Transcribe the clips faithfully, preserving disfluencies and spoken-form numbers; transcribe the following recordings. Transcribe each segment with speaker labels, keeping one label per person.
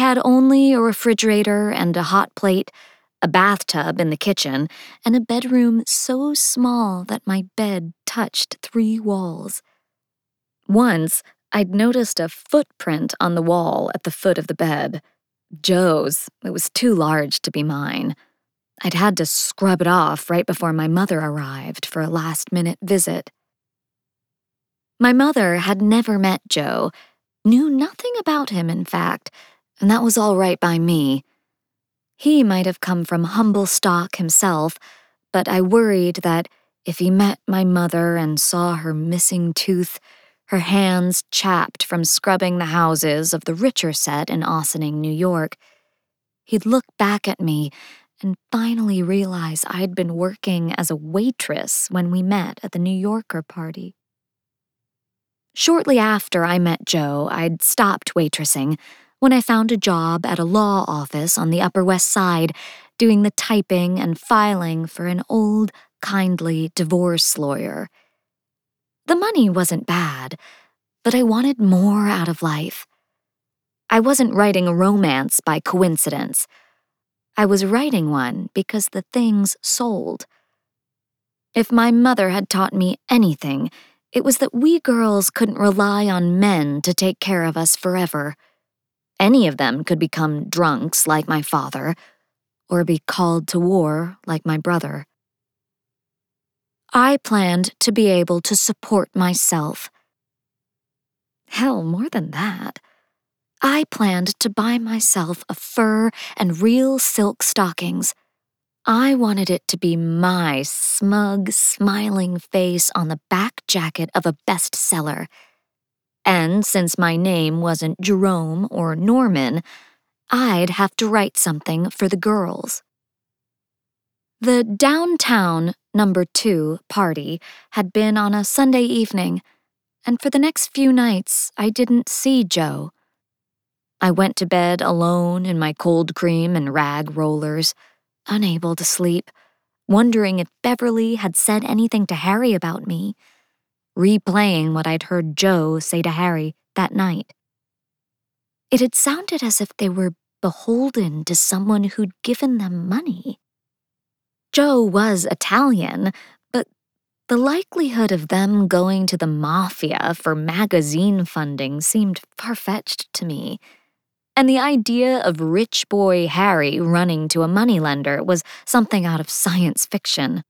Speaker 1: had only a refrigerator and a hot plate, a bathtub in the kitchen, and a bedroom so small that my bed touched three walls. Once, I'd noticed a footprint on the wall at the foot of the bed. Joe's. It was too large to be mine. I'd had to scrub it off right before my mother arrived for a last-minute visit. My mother had never met Joe, knew nothing about him, in fact, and that was all right by me. He might have come from humble stock himself, but I worried that if he met my mother and saw her missing tooth, her hands chapped from scrubbing the houses of the richer set in Ossining, New York, he'd look back at me and finally realize I'd been working as a waitress when we met at the New Yorker party. Shortly after I met Joe, I'd stopped waitressing when I found a job at a law office on the Upper West Side, doing the typing and filing for an old, kindly divorce lawyer. The money wasn't bad, but I wanted more out of life. I wasn't writing a romance by coincidence. I was writing one because the things sold. If my mother had taught me anything, it was that we girls couldn't rely on men to take care of us forever. Any of them could become drunks like my father, or be called to war like my brother. I planned to be able to support myself. Hell, more than that. I planned to buy myself a fur and real silk stockings. I wanted it to be my smug, smiling face on the back jacket of a bestseller. And since my name wasn't Jerome or Norman, I'd have to write something for the girls. The downtown number two party had been on a Sunday evening, and for the next few nights I didn't see Joe. I went to bed alone in my cold cream and rag rollers, unable to sleep, wondering if Beverly had said anything to Harry about me, replaying what I'd heard Joe say to Harry that night. It had sounded as if they were beholden to someone who'd given them money. Joe was Italian, but the likelihood of them going to the mafia for magazine funding seemed far-fetched to me. And the idea of rich boy Harry running to a moneylender was something out of science fiction.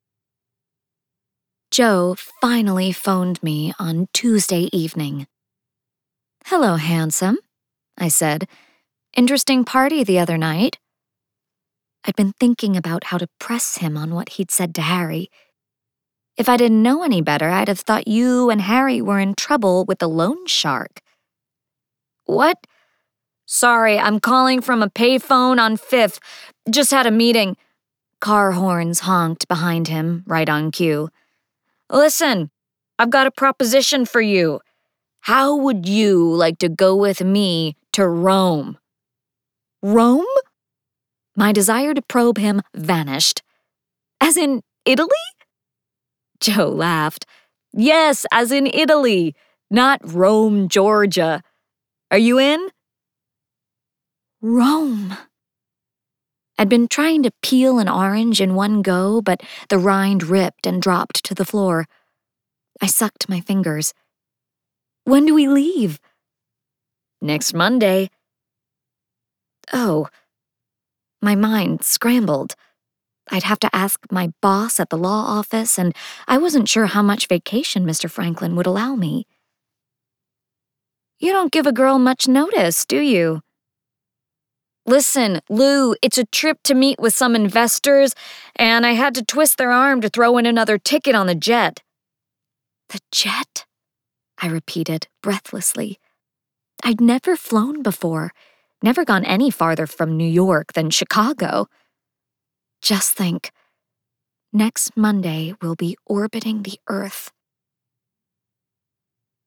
Speaker 1: Joe finally phoned me on Tuesday evening. "Hello, handsome," I said. "Interesting party the other night." I'd been thinking about how to press him on what he'd said to Harry. If I didn't know any better, I'd have thought you and Harry were in trouble with the loan shark. "What? Sorry, I'm calling from a payphone on Fifth. Just had a meeting." Car horns honked behind him, right on cue. "Listen, I've got a proposition for you. How would you like to go with me to Rome?" "Rome?" My desire to probe him vanished. "As in Italy?" Joe laughed. "Yes, as in Italy, not Rome, Georgia. Are you in?" Rome. I'd been trying to peel an orange in one go, but the rind ripped and dropped to the floor. I sucked my fingers. "When do we leave?" "Next Monday." Oh. My mind scrambled. I'd have to ask my boss at the law office, and I wasn't sure how much vacation Mister Franklin would allow me. "You don't give a girl much notice, do you?" "Listen, Lou, it's a trip to meet with some investors, and I had to twist their arm to throw in another ticket on the jet." "The jet?" I repeated breathlessly. I'd never flown before, never gone any farther from New York than Chicago. Just think, next Monday we'll be orbiting the Earth.